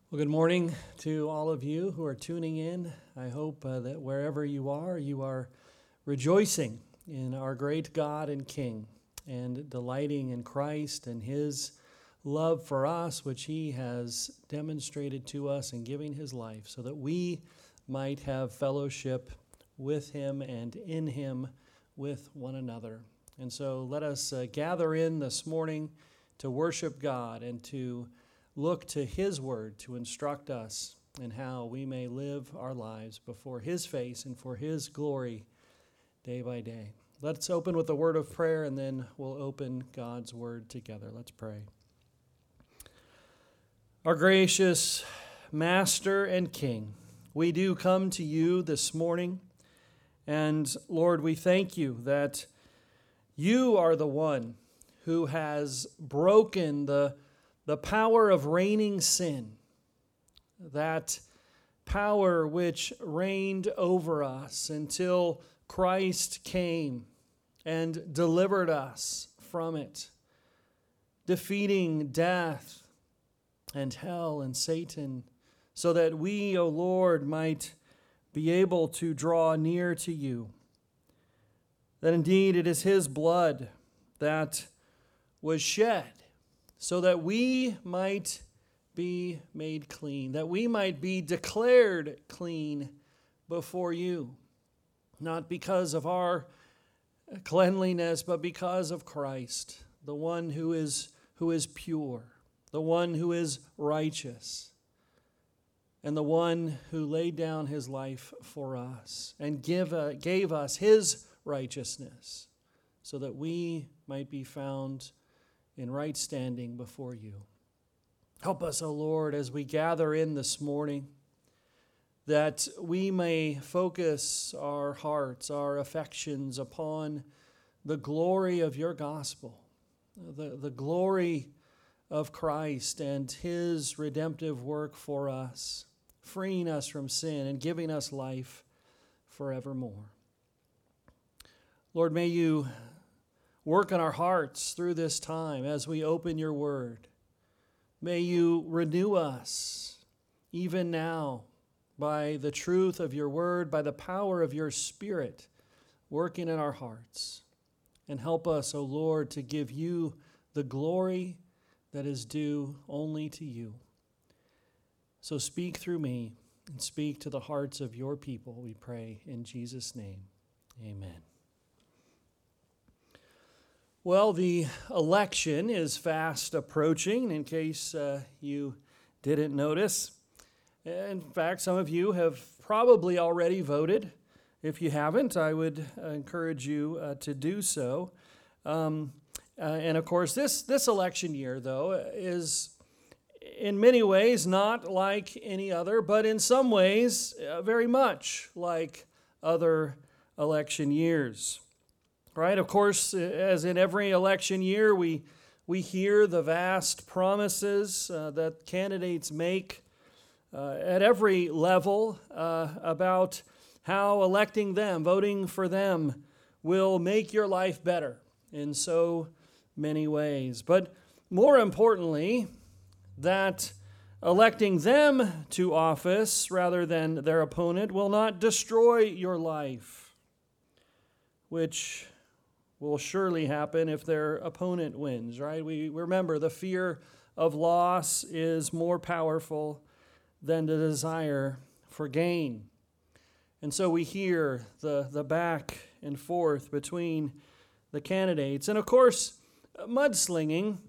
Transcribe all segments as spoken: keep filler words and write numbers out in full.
Well, good morning to all of you who are tuning in. I hope uh, that wherever you are, you are rejoicing in our great God and King and delighting in Christ and His love for us, which He has demonstrated to us in giving His life so that we might have fellowship with Him and in Him with one another. And so let us uh, gather in this morning to worship God and to look to His Word to instruct us in how we may live our lives before His face and for His glory day by day. Let's open with a word of prayer, and then we'll open God's Word together. Let's pray. Our gracious Master and King, we do come to you this morning, and Lord, we thank you that you are the one who has broken the The power of reigning sin, that power which reigned over us until Christ came and delivered us from it, defeating death and hell and Satan, so that we, O Lord, might be able to draw near to you. That indeed it is His blood that was shed so that we might be made clean, that we might be declared clean before you, not because of our cleanliness, but because of Christ, the one who is, who is pure, the one who is righteous, and the one who laid down His life for us and give, uh, gave us His righteousness so that we might be found in right standing before you. Help us, O Lord, as we gather in this morning, that we may focus our hearts, our affections upon the glory of your gospel, the, the glory of Christ and His redemptive work for us, freeing us from sin and giving us life forevermore. Lord, may you work in our hearts through this time as we open your word. May you renew us even now by the truth of your word, by the power of your Spirit working in our hearts. And help us, O Lord, to give you the glory that is due only to you. So speak through me and speak to the hearts of your people, we pray in Jesus' name. Amen. Well, the election is fast approaching, in case uh, you didn't notice. In fact, some of you have probably already voted. If you haven't, I would encourage you uh, to do so. Um, uh, and of course, this, this election year, though, is in many ways not like any other, but in some ways uh, very much like other election years. Right? Of course, as in every election year, we we hear the vast promises uh, that candidates make uh, at every level uh, about how electing them, voting for them, will make your life better in so many ways. But more importantly, that electing them to office rather than their opponent will not destroy your life, which will surely happen if their opponent wins, right? We remember the fear of loss is more powerful than the desire for gain. And so we hear the, the back and forth between the candidates. And of course, mudslinging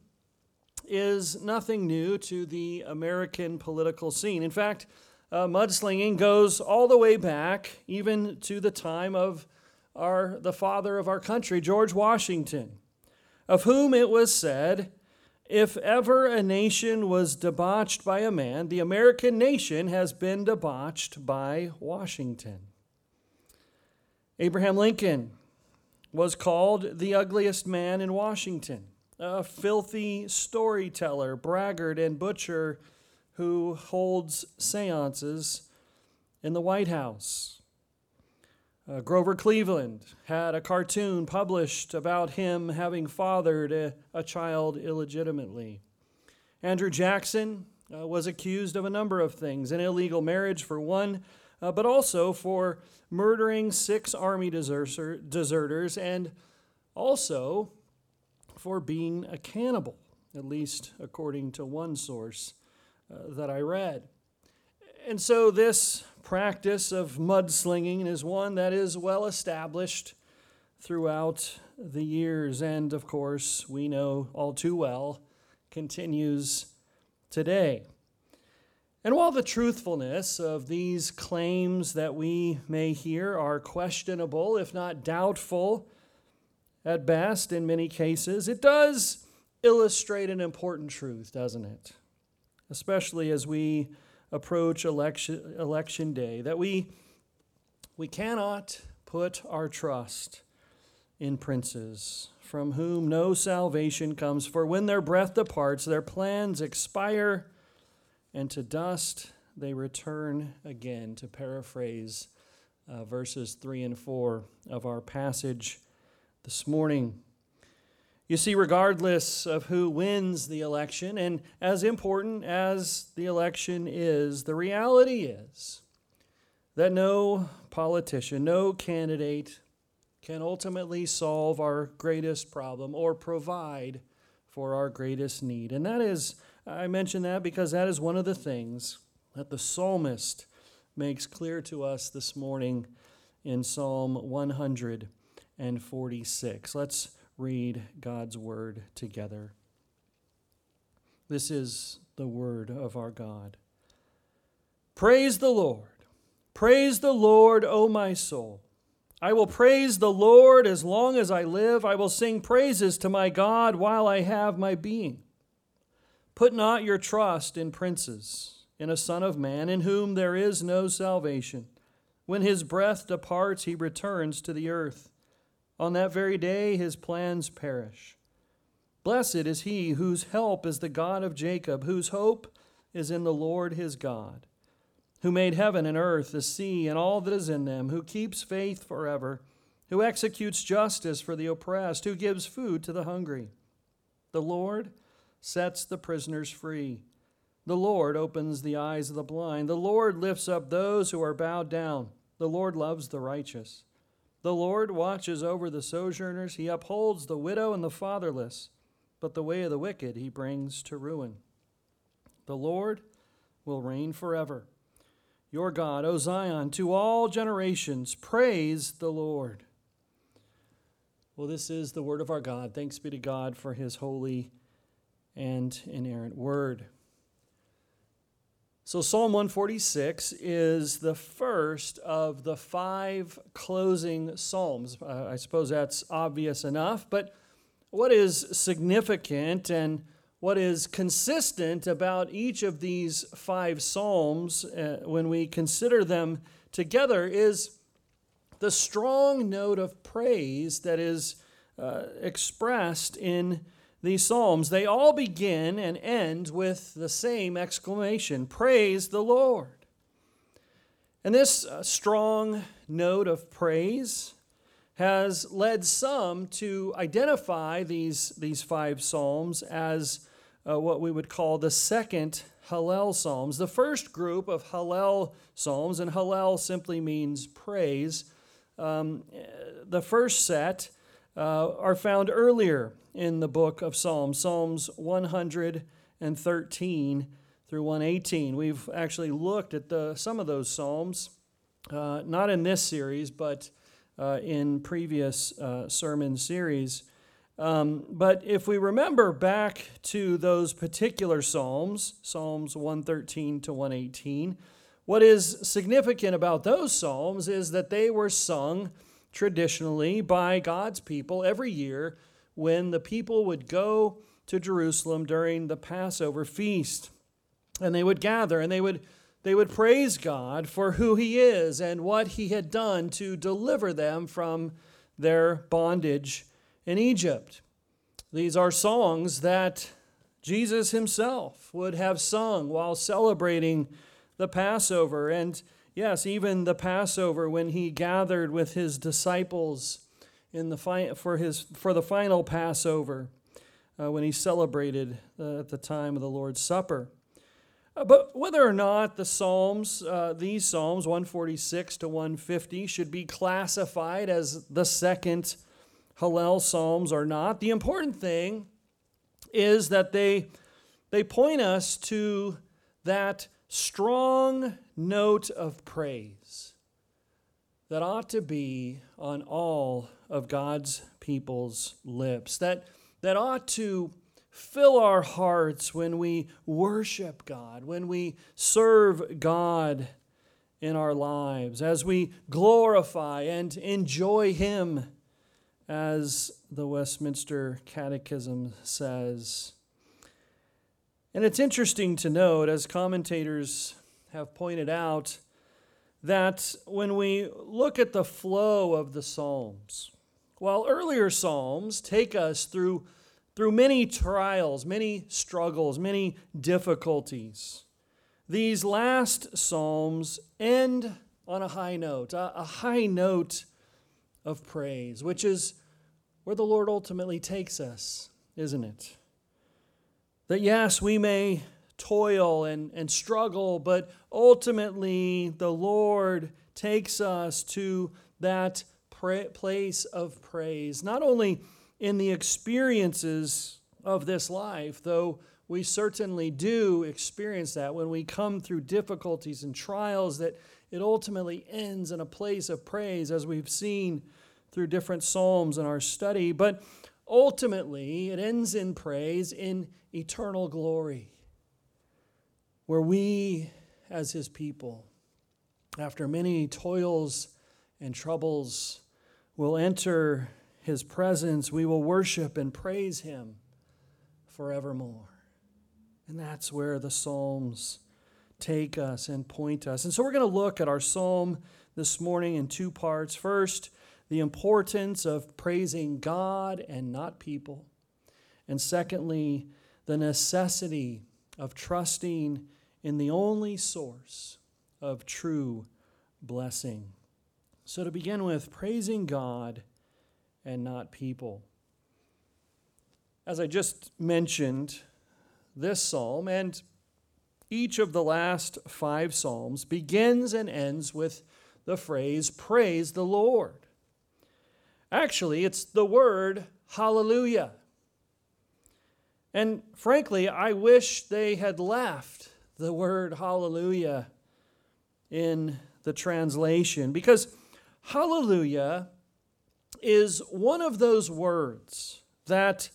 is nothing new to the American political scene. In fact, uh, mudslinging goes all the way back, even to the time of Our, the father of our country, George Washington, of whom it was said, if ever a nation was debauched by a man, the American nation has been debauched by Washington. Abraham Lincoln was called the ugliest man in Washington, a filthy storyteller, braggart, and butcher who holds seances in the White House. Uh, Grover Cleveland had a cartoon published about him having fathered a, a child illegitimately. Andrew Jackson uh, was accused of a number of things, an illegal marriage for one, uh, but also for murdering six army deserter, deserters and also for being a cannibal, at least according to one source uh, that I read. And so this practice of mudslinging is one that is well established throughout the years, and of course, we know all too well, continues today. And while the truthfulness of these claims that we may hear are questionable, if not doubtful, at best in many cases, it does illustrate an important truth, doesn't it? Especially as we approach election election day, that we we cannot put our trust in princes, from whom no salvation comes. For when their breath departs, their plans expire, and to dust they return again, to paraphrase uh, verses three and four of our passage this morning. You see, regardless of who wins the election, and as important as the election is, the reality is that no politician, no candidate can ultimately solve our greatest problem or provide for our greatest need. And that is, I mention that because that is one of the things that the psalmist makes clear to us this morning in Psalm one hundred forty-six. Let's read God's word together. This is the word of our God. Praise the Lord. Praise the Lord, O my soul. I will praise the Lord as long as I live. I will sing praises to my God while I have my being. Put not your trust in princes, in a son of man, in whom there is no salvation. When his breath departs, he returns to the earth. On that very day, his plans perish. Blessed is he whose help is the God of Jacob, whose hope is in the Lord his God, who made heaven and earth, the sea, and all that is in them, who keeps faith forever, who executes justice for the oppressed, who gives food to the hungry. The Lord sets the prisoners free. The Lord opens the eyes of the blind. The Lord lifts up those who are bowed down. The Lord loves the righteous. The Lord watches over the sojourners. He upholds the widow and the fatherless, but the way of the wicked he brings to ruin. The Lord will reign forever. Your God, O Zion, to all generations, praise the Lord. Well, this is the word of our God. Thanks be to God for his holy and inerrant word. So Psalm one forty-six is the first of the five closing psalms. Uh, I suppose that's obvious enough, but what is significant and what is consistent about each of these five psalms uh, when we consider them together is the strong note of praise that is uh, expressed in these psalms. They all begin and end with the same exclamation, praise the Lord. And this uh, strong note of praise has led some to identify these, these five psalms as uh, what we would call the second Hallel psalms. The first group of Hallel psalms, and Hallel simply means praise, um, the first set uh, are found earlier in the book of Psalms, Psalms one hundred thirteen through one eighteen. We've actually looked at the some of those psalms, uh, not in this series, but uh, in previous uh, sermon series. Um, but if we remember back to those particular psalms, Psalms one thirteen to one eighteen, what is significant about those psalms is that they were sung traditionally by God's people every year when the people would go to Jerusalem during the Passover feast. And they would gather and they would they would praise God for who he is and what he had done to deliver them from their bondage in Egypt. These are songs that Jesus himself would have sung while celebrating the Passover. And yes, even the Passover when he gathered with his disciples in the fi- for his for the final Passover, uh, when he celebrated uh, at the time of the Lord's Supper. Uh, But whether or not the Psalms, uh, these Psalms, one forty-six to one fifty, should be classified as the second Hallel Psalms or not, the important thing is that they, they point us to that strong note of praise that ought to be on all of God's people's lips, that, that ought to fill our hearts when we worship God, when we serve God in our lives, as we glorify and enjoy Him, as the Westminster Catechism says. And it's interesting to note, as commentators have pointed out, that when we look at the flow of the Psalms, while earlier Psalms take us through, through many trials, many struggles, many difficulties, these last Psalms end on a high note, a, a high note of praise, which is where the Lord ultimately takes us, isn't it? That yes, we may toil and, and struggle, but ultimately the Lord takes us to that pra- place of praise, not only in the experiences of this life, though we certainly do experience that when we come through difficulties and trials, that it ultimately ends in a place of praise, as we've seen through different psalms in our study, but ultimately it ends in praise in eternal glory, where we, as His people, after many toils and troubles, will enter His presence. We will worship and praise Him forevermore. And that's where the Psalms take us and point us. And so we're going to look at our psalm this morning in two parts. First, the importance of praising God and not people. And secondly, the necessity of trusting in the only source of true blessing. So to begin with, praising God and not people. As I just mentioned, this psalm and each of the last five psalms begins and ends with the phrase, praise the Lord. Actually, it's the word hallelujah. And frankly, I wish they had left the word hallelujah in the translation, because hallelujah is one of those words that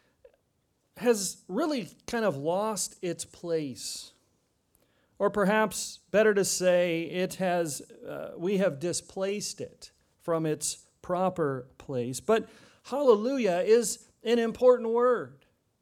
has really kind of lost its place. Or perhaps better to say, it has uh, we have displaced it from its proper place. But hallelujah is an important word.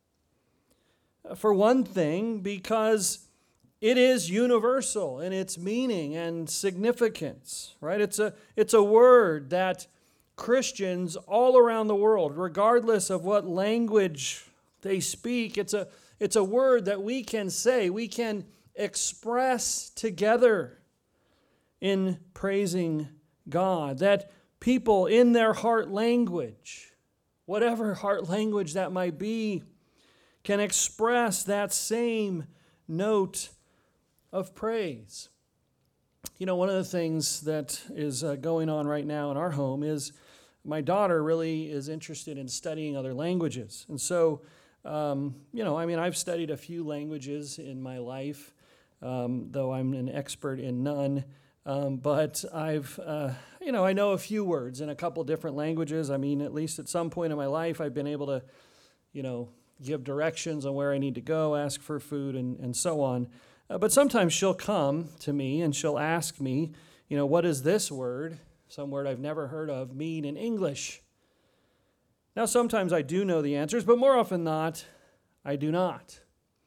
For one thing, because it is universal in its meaning and significance, right? It's a, it's a word that Christians all around the world, regardless of what language they speak, it's a, it's a word that we can say, we can express together in praising God, that people in their heart language, whatever heart language that might be, can express that same note of praise. You know, one of the things that is uh, going on right now in our home is my daughter really is interested in studying other languages. And so, um, you know, I mean, I've studied a few languages in my life, um, though I'm an expert in none. Um, but I've, uh, you know, I know a few words in a couple different languages. I mean, at least at some point in my life, I've been able to, you know, give directions on where I need to go, ask for food, and, and so on. Uh, but sometimes she'll come to me and she'll ask me, you know, what does this word, some word I've never heard of, mean in English? Now, sometimes I do know the answers, but more often than not, I do not.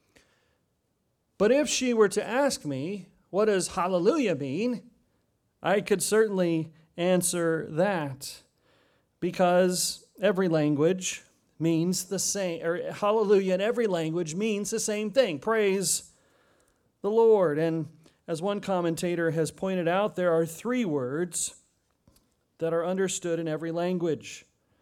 But if she were to ask me, what does hallelujah mean? I could certainly answer that, because every language means the same, or hallelujah in every language means the same thing. Praise the Lord. And as one commentator has pointed out, there are three words that are understood in every language: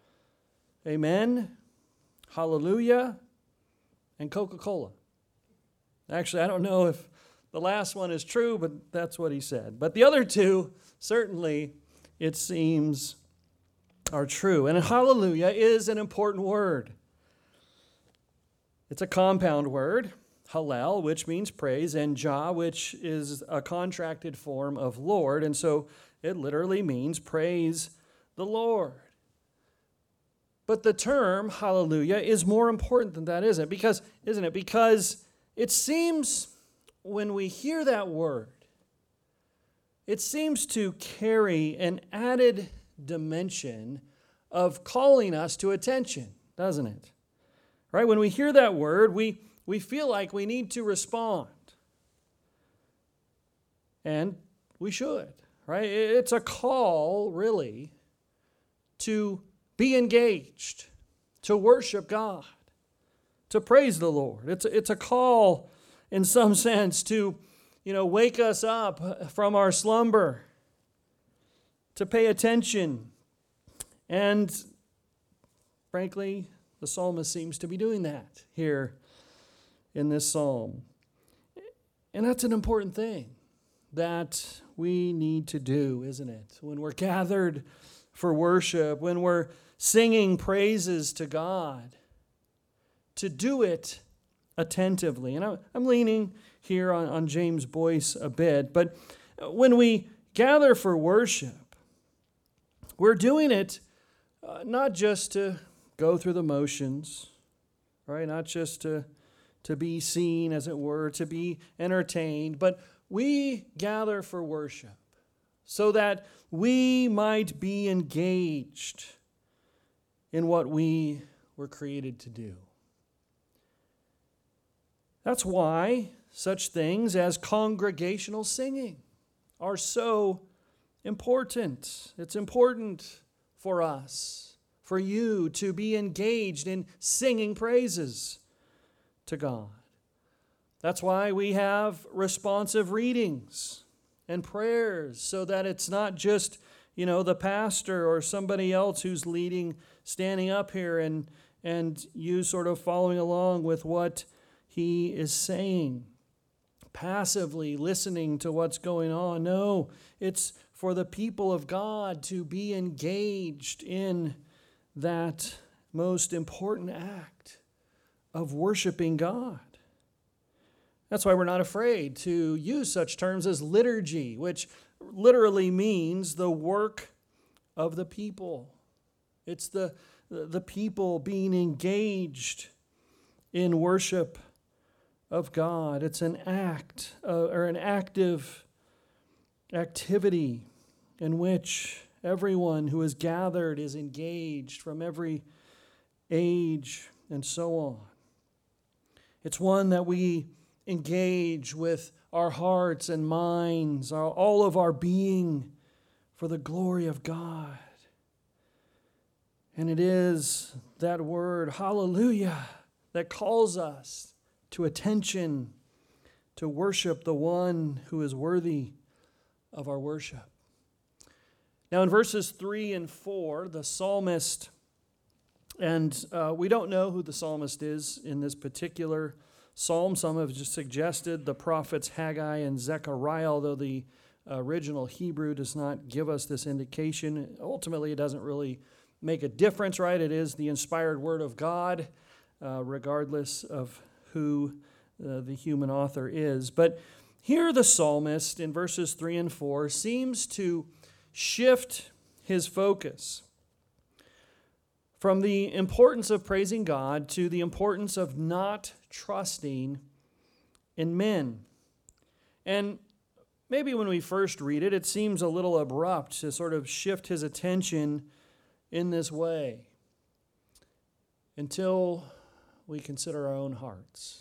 amen, hallelujah, and Coca-Cola. Actually, I don't know if the last one is true, but that's what he said. But the other two, certainly, it seems, are true. And hallelujah is an important word. It's a compound word, hallel, which means praise, and jah, which is a contracted form of Lord. And so it literally means praise the Lord. But the term hallelujah is more important than that, isn't it? Because, isn't it? Because it seems when we hear that word, it seems to carry an added dimension of calling us to attention, doesn't it? Right? When we hear that word, we, we feel like we need to respond. And we should, right? It's a call, really, to be engaged, to worship God, to praise the Lord. It's, it's a call, in some sense, to, you know, wake us up from our slumber, to pay attention. And, frankly, the psalmist seems to be doing that here in this psalm. And that's an important thing that we need to do, isn't it? When we're gathered for worship, when we're singing praises to God, to do it attentively. And I'm leaning here on, on James Boyce a bit, but when we gather for worship, we're doing it uh, not just to go through the motions, right? Not just to, to be seen, as it were, to be entertained, but we gather for worship so that we might be engaged in what we were created to do. That's why such things as congregational singing are so important. It's important for us, for you to be engaged in singing praises to God. That's why we have responsive readings and prayers, so that it's not just, you know, the pastor or somebody else who's leading, standing up here and, and you sort of following along with what he is saying, passively listening to what's going on. No, it's for the people of God to be engaged in that most important act of worshiping God. That's why we're not afraid to use such terms as liturgy, which literally means the work of the people. It's the, the people being engaged in worship of God. It's an act uh, or an active activity in which everyone who is gathered is engaged from every age and so on. It's one that we engage with our hearts and minds, our, all of our being for the glory of God. And it is that word, hallelujah, that calls us to attention, to worship the one who is worthy of our worship. Now in verses three and four, the psalmist, and uh, we don't know who the psalmist is in this particular psalm. Some have just suggested the prophets Haggai and Zechariah, although the original Hebrew does not give us this indication. Ultimately, it doesn't really make a difference, right? It is the inspired word of God, uh, regardless of who uh, the human author is. But here the psalmist in verses three and four seems to shift his focus from the importance of praising God to the importance of not trusting in men. And maybe when we first read it, it seems a little abrupt to sort of shift his attention in this way until we consider our own hearts,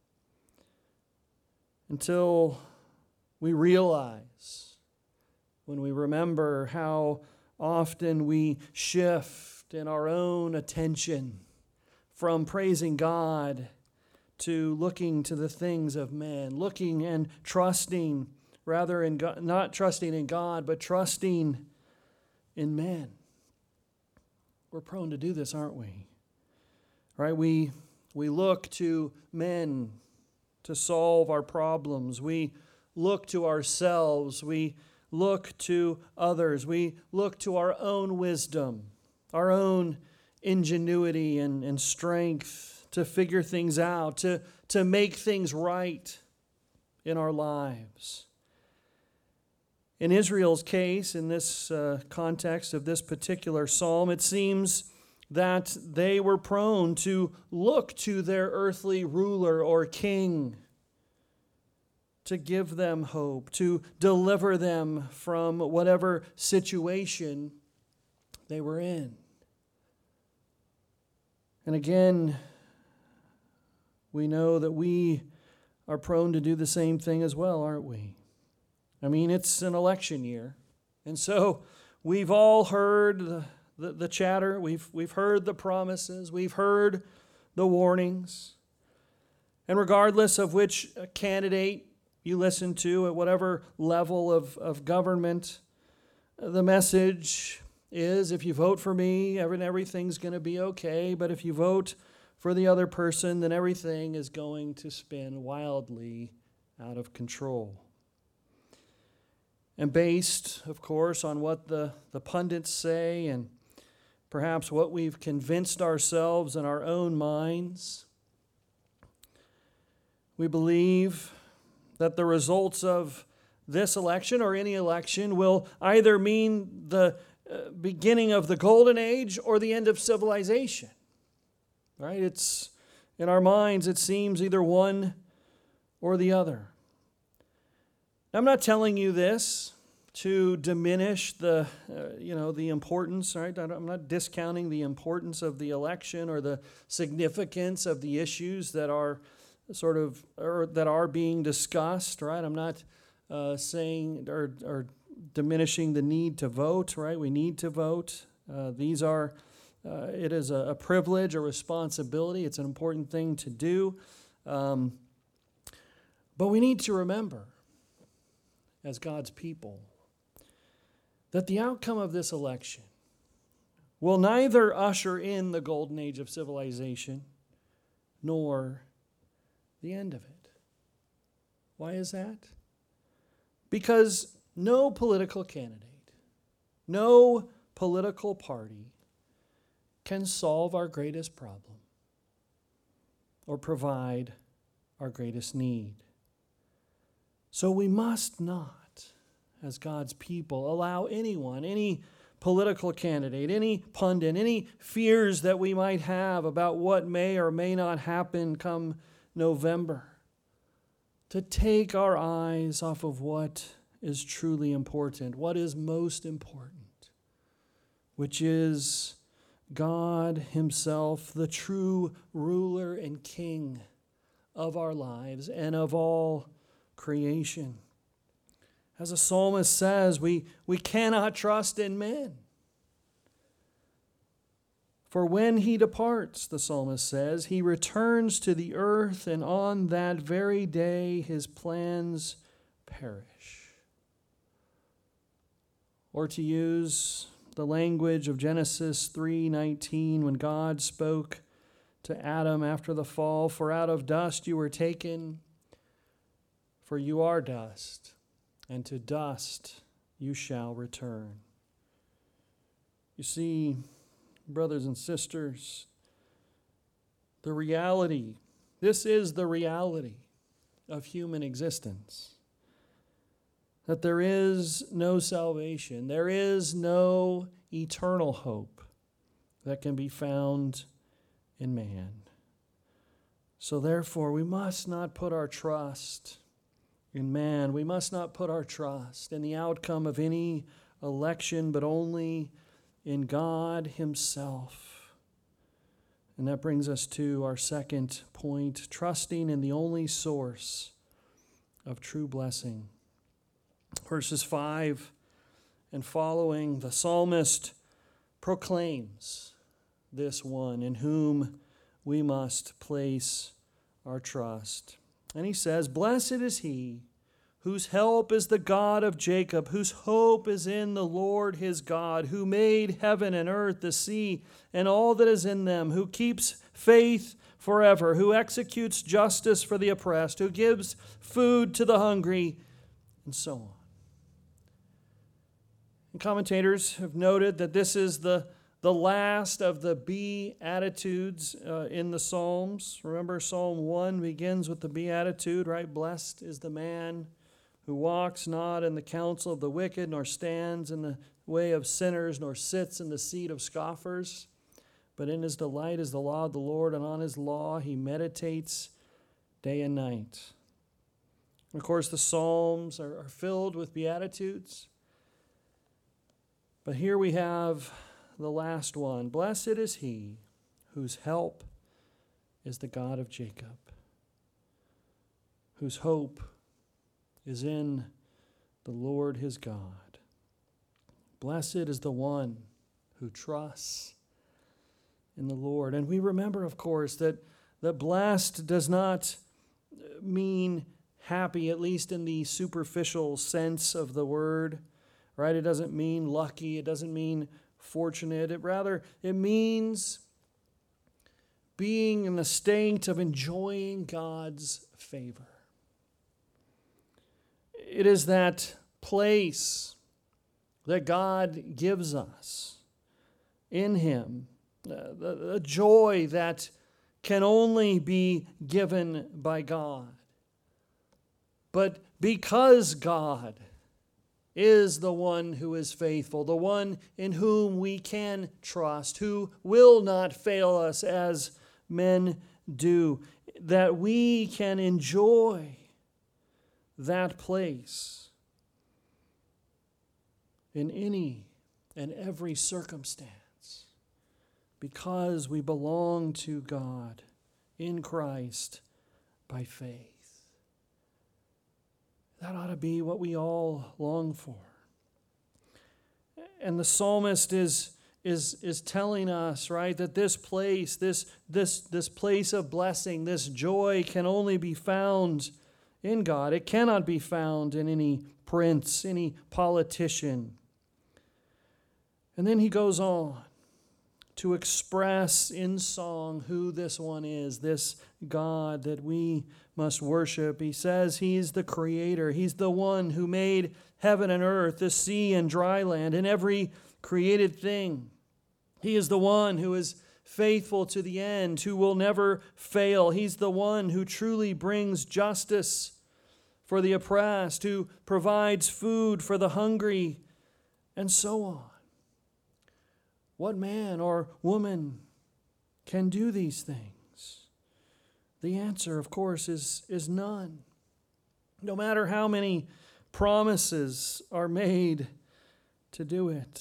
until we realize, when we remember how often we shift in our own attention from praising God to looking to the things of men, looking and trusting, rather in God, not trusting in God, but trusting in men. We're prone to do this, aren't we? Right? We we look to men to solve our problems. We look to ourselves. We look to others. We look to our own wisdom, our own ingenuity and, and strength to figure things out, to, to make things right in our lives. In Israel's case, in this uh, context of this particular psalm, it seems that they were prone to look to their earthly ruler or king to give them hope, to deliver them from whatever situation they were in. And again, we know that we are prone to do the same thing as well, aren't we? I mean, it's an election year, and so we've all heard the, the, the chatter, we've, we've heard the promises, we've heard the warnings, and regardless of which candidate you listen to at whatever level of, of government, the message is, if you vote for me, everything's going to be okay, but if you vote for the other person, then everything is going to spin wildly out of control. And based, of course, on what the, the pundits say and perhaps what we've convinced ourselves in our own minds, we believe that the results of this election or any election will either mean the uh, beginning of the golden age or the end of civilization. Right? It's in our minds, it seems either one or the other. I'm not telling you this to diminish the, uh, you know, the importance, right? I'm not discounting the importance of the election or the significance of the issues that are sort of, or that are being discussed, right? I'm not uh, saying or, or diminishing the need to vote, right? We need to vote. Uh, these are, uh, it is a, a privilege, a responsibility. It's an important thing to do. Um, but we need to remember, as God's people, that the outcome of this election will neither usher in the golden age of civilization nor the end of it. Why is that? Because no political candidate, no political party can solve our greatest problem or provide our greatest need. So we must not, as God's people, allow anyone, any political candidate, any pundit, any fears that we might have about what may or may not happen come November, to take our eyes off of what is truly important, what is most important, which is God Himself, the true ruler and King of our lives and of all creation. As the psalmist says, we, we cannot trust in men. For when he departs, the psalmist says, he returns to the earth, and on that very day his plans perish. Or to use the language of Genesis three nineteen, when God spoke to Adam after the fall, for out of dust you were taken, for you are dust, and to dust you shall return. You see, brothers and sisters, the reality, this is the reality of human existence, that there is no salvation, there is no eternal hope that can be found in man. So therefore, we must not put our trust in man. We must not put our trust in the outcome of any election, but only in God Himself. And that brings us to our second point, trusting in the only source of true blessing. Verses five and following, the psalmist proclaims this one in whom we must place our trust. And he says, "Blessed is he whose help is the God of Jacob, whose hope is in the Lord his God, who made heaven and earth, the sea, and all that is in them, who keeps faith forever, who executes justice for the oppressed, who gives food to the hungry, and so on. And commentators have noted that this is the, the last of the Beatitudes uh, in the Psalms. Remember, Psalm one begins with the Beatitude, right? Blessed is the man who walks not in the counsel of the wicked, nor stands in the way of sinners, nor sits in the seat of scoffers. But in his delight is the law of the Lord, and on his law he meditates day and night. And of course, the Psalms are, are filled with Beatitudes. But here we have the last one. Blessed is he whose help is the God of Jacob, whose hope is in the Lord his God. Blessed is the one who trusts in the Lord. And we remember, of course, that, that blessed does not mean happy, at least in the superficial sense of the word, right? It doesn't mean lucky. It doesn't mean fortunate. It rather, it means being in the state of enjoying God's favor. It is that place that God gives us in him, uh, the, the joy that can only be given by God. But because God is the one who is faithful, the one in whom we can trust, who will not fail us as men do, that we can enjoy that place in any and every circumstance because we belong to God in Christ by faith. That ought to be what we all long for. And the psalmist is, is, is telling us, right, that this place, this, this, this place of blessing, this joy can only be found in God. It cannot be found in any prince, any politician. And then he goes on to express in song who this one is, this God that we must worship. He says he's the creator. He's the one who made heaven and earth, the sea and dry land, and every created thing. He is the one who is faithful to the end, who will never fail. He's the one who truly brings justice for the oppressed, who provides food for the hungry, and so on. What man or woman can do these things? The answer, of course, is, is none. No matter how many promises are made to do it.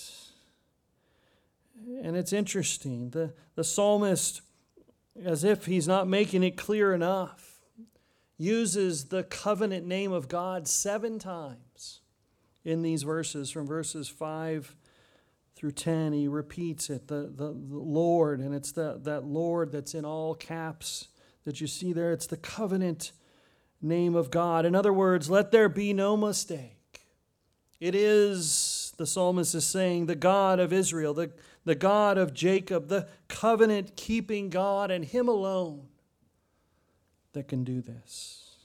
And it's interesting, the, the psalmist, as if he's not making it clear enough, uses the covenant name of God seven times in these verses, from verses five through ten. He repeats it, the, the, the Lord, and it's the, that Lord that's in all caps that you see there. It's the covenant name of God. In other words, let there be no mistake. It is, the psalmist is saying, the God of Israel, the, the God of Jacob, the covenant-keeping God, and him alone that can do this.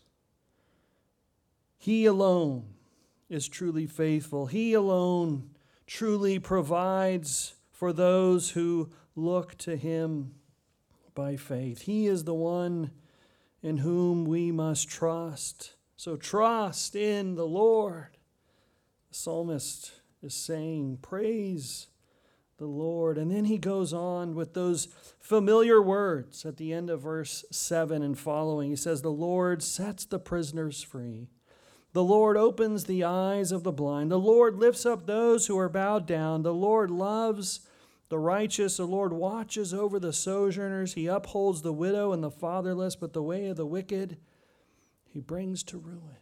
He alone is truly faithful. He alone truly provides for those who look to him by faith. He is the one in whom we must trust. So trust in the Lord. The psalmist is saying, praise the Lord. And then he goes on with those familiar words at the end of verse seven and following. He says, the Lord sets the prisoners free. The Lord opens the eyes of the blind. The Lord lifts up those who are bowed down. The Lord loves the righteous. The Lord watches over the sojourners. He upholds the widow and the fatherless, but the way of the wicked he brings to ruin.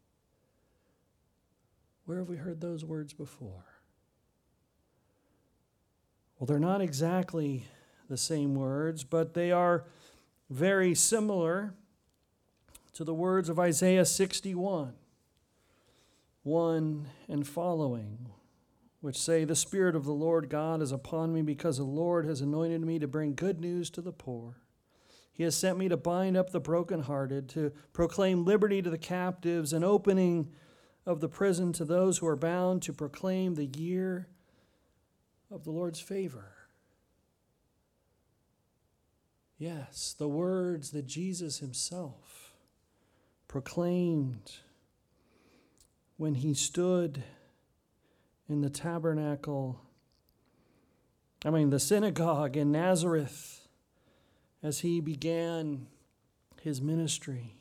Where have we heard those words before? Well, they're not exactly the same words, but they are very similar to the words of Isaiah sixty-one. one and following, which say, the Spirit of the Lord God is upon me, because the Lord has anointed me to bring good news to the poor. He has sent me to bind up the brokenhearted, to proclaim liberty to the captives, and opening of the prison to those who are bound, to proclaim the year of the Lord's favor. Yes, the words that Jesus himself proclaimed when he stood in the tabernacle, I mean the synagogue in Nazareth, as he began his ministry.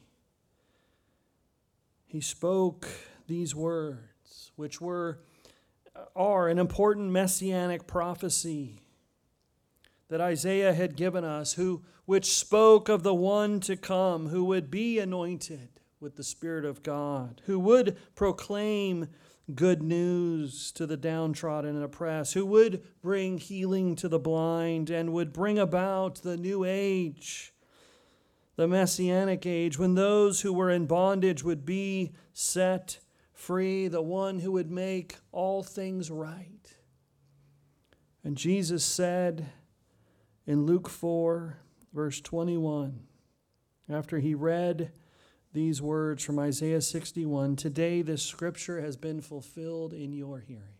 He spoke these words, which were are an important messianic prophecy that Isaiah had given us, who which spoke of the one to come, who would be anointed with the Spirit of God, who would proclaim good news to the downtrodden and oppressed, who would bring healing to the blind and would bring about the new age, the messianic age, when those who were in bondage would be set free, the one who would make all things right. And Jesus said in Luke four, verse twenty-one, after he read these words from Isaiah sixty-one, "Today this scripture has been fulfilled in your hearing."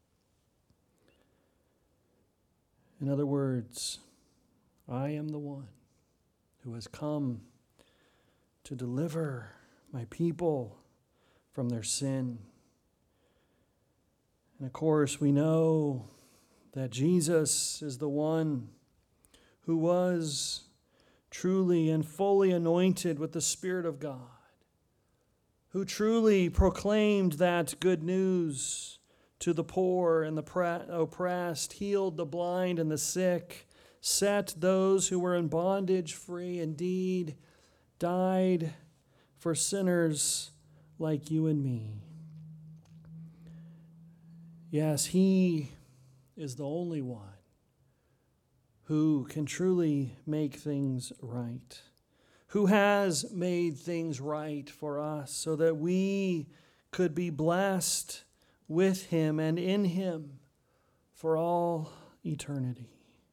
In other words, I am the one who has come to deliver my people from their sin. And of course, we know that Jesus is the one who was truly and fully anointed with the Spirit of God, who truly proclaimed that good news to the poor and the oppressed, healed the blind and the sick, set those who were in bondage free, indeed died for sinners like you and me. Yes, he is the only one who can truly make things right, who has made things right for us so that we could be blessed with him and in him for all eternity.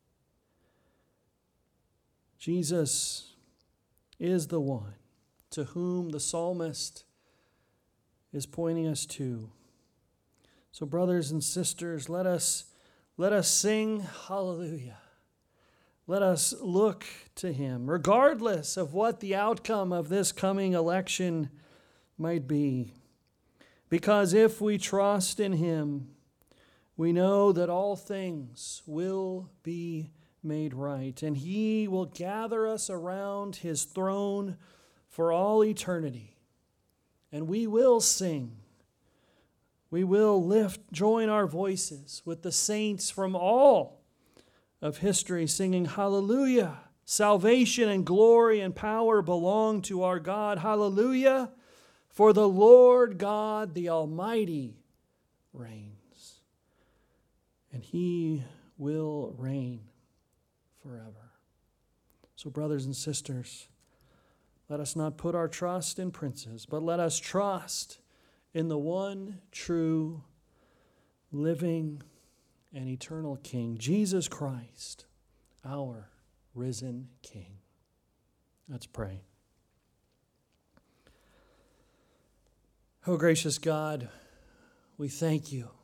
Jesus is the one to whom the psalmist is pointing us to. So brothers and sisters, let us let us sing hallelujah. Let us look to him, regardless of what the outcome of this coming election might be. Because if we trust in him, we know that all things will be made right, and he will gather us around his throne for all eternity. And we will sing. We will lift, join our voices with the saints from all of history, singing hallelujah. Salvation and glory and power belong to our God. Hallelujah. For the Lord God, the Almighty, reigns. And he will reign forever. So, brothers and sisters, let us not put our trust in princes, but let us trust in the one true, living, and eternal King, Jesus Christ, our risen King. Let's pray. Oh, gracious God, we thank you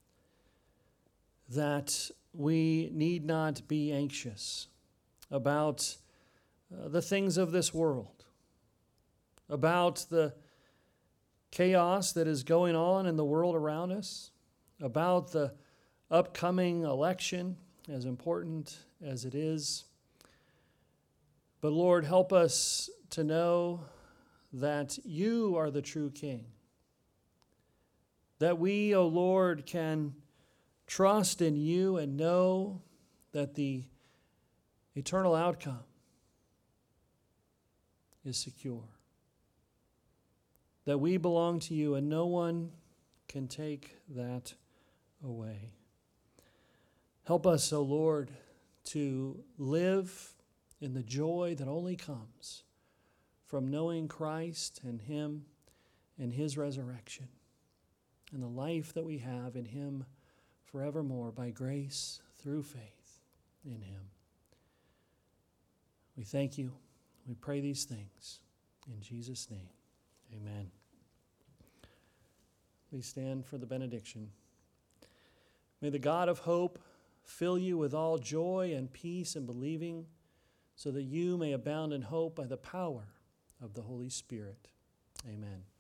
that we need not be anxious about uh, the things of this world, about the chaos that is going on in the world around us, about the upcoming election, as important as it is. But Lord, help us to know that you are the true King, that we, O Lord, can trust in you and know that the eternal outcome is secure, that we belong to you and no one can take that away. Help us, O Lord, to live in the joy that only comes from knowing Christ and him and his resurrection and the life that we have in him forevermore by grace through faith in him. We thank you We pray these things in Jesus' name. Amen. Please stand for the benediction. May the God of hope fill you with all joy and peace in believing, so that you may abound in hope by the power of the Holy Spirit. Amen.